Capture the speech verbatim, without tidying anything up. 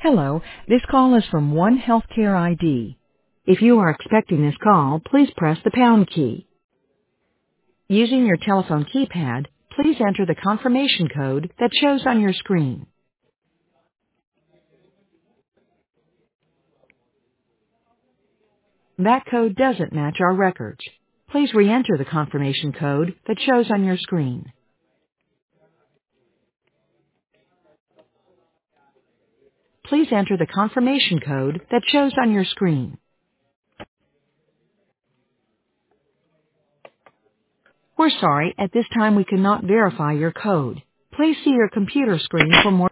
Hello, this call is from One Healthcare I D. If you are expecting this call, please press the pound key. Using your telephone keypad, please enter the confirmation code that shows on your screen. That code doesn't match our records. Please re-enter the confirmation code that shows on your screen. Please enter the confirmation code that shows on your screen. We're sorry, at this time we cannot verify your code. Please see your computer screen for more